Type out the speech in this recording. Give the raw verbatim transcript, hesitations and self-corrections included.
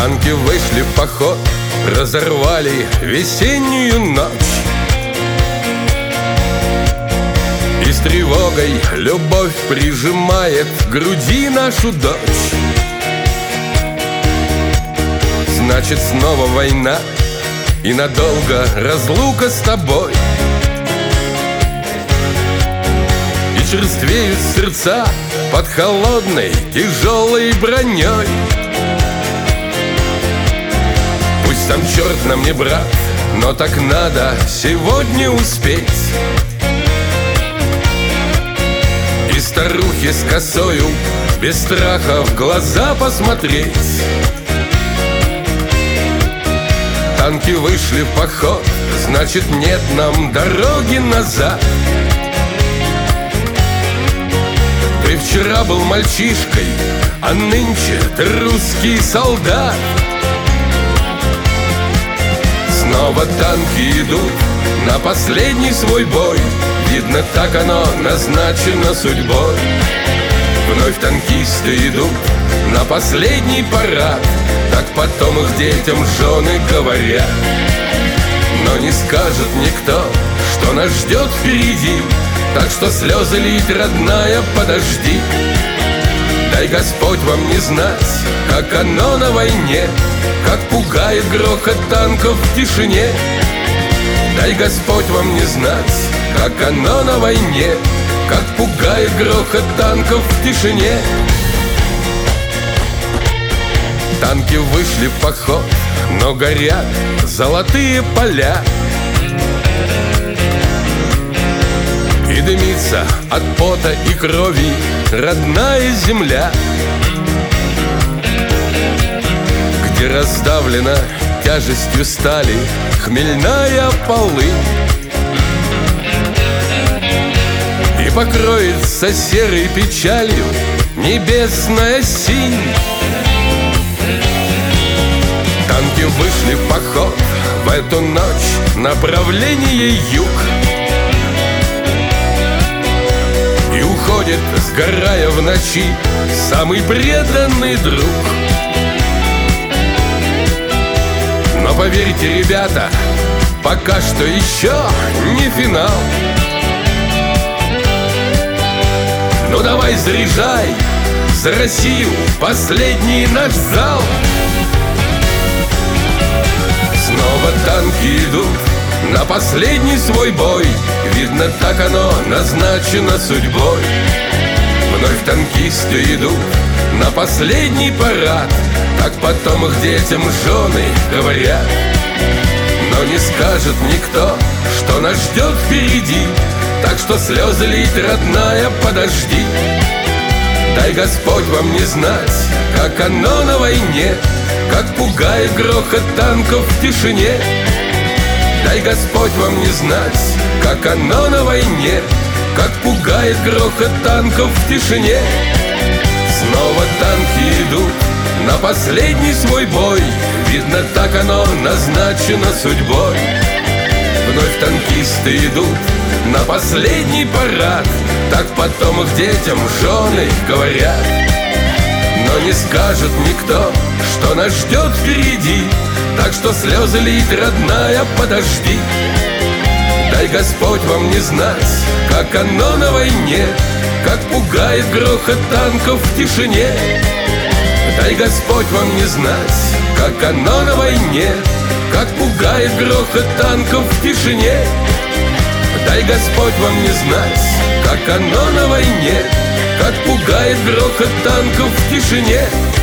Танки вышли в поход, разорвали весеннюю ночь. И с тревогой любовь прижимает к груди нашу дочь. Значит, снова война и надолго разлука с тобой. И черствеют сердца под холодной тяжелой броней. Пусть сам черт нам не брат, но так надо сегодня успеть. И старухе с косою без страха в глаза посмотреть. Танки вышли в поход, значит, нет нам дороги назад. Ты вчера был мальчишкой, а нынче ты русский солдат. Снова танки идут на последний свой бой. Видно, так оно назначено судьбой. Вновь танкисты идут на последний парад. Так потом их детям жены говорят. Но не скажет никто, что нас ждет впереди. Так что слезы лить, родная, подожди. Дай Господь вам не знать, как оно на войне, как пугает грохот танков в тишине. Дай Господь вам не знать, как оно на войне, как пугает грохот танков в тишине. Танки вышли в поход, но горят золотые поля. И дымится от пота и крови родная земля, где раздавлена тяжестью стали хмельная полынь. И покроется серой печалью небесная синь. Танки вышли в поход в эту ночь, направление юг. И уходит, сгорая в ночи, самый преданный друг. Но поверьте, ребята, пока что еще не финал. Ну давай заряжай за Россию последний наш залп. Снова танки идут на последний свой бой. Видно, так оно назначено судьбой. Вновь танкисты идут на последний парад. Так потом их детям жены говорят. Но не скажет никто, что нас ждет впереди. Так что слезы лить, родная, подожди. Дай Господь вам не знать, как оно на войне, как пугает грохот танков в тишине. Дай Господь вам не знать, как оно на войне, как пугает грохот танков в тишине. Снова танки идут на последний свой бой. Видно, так оно назначено судьбой. Вновь танкисты идут на последний парад. Так потом их детям жены говорят. Но не скажет никто, что нас ждет впереди. Так что слезы лить, родная, подожди. Дай Господь вам не знать, как оно на войне, как пугает грохот танков в тишине. Дай Господь вам не знать, как оно на войне, как пугает грохот танков в тишине. Дай Господь вам не знать, как оно на войне, как пугает грохот танков в тишине.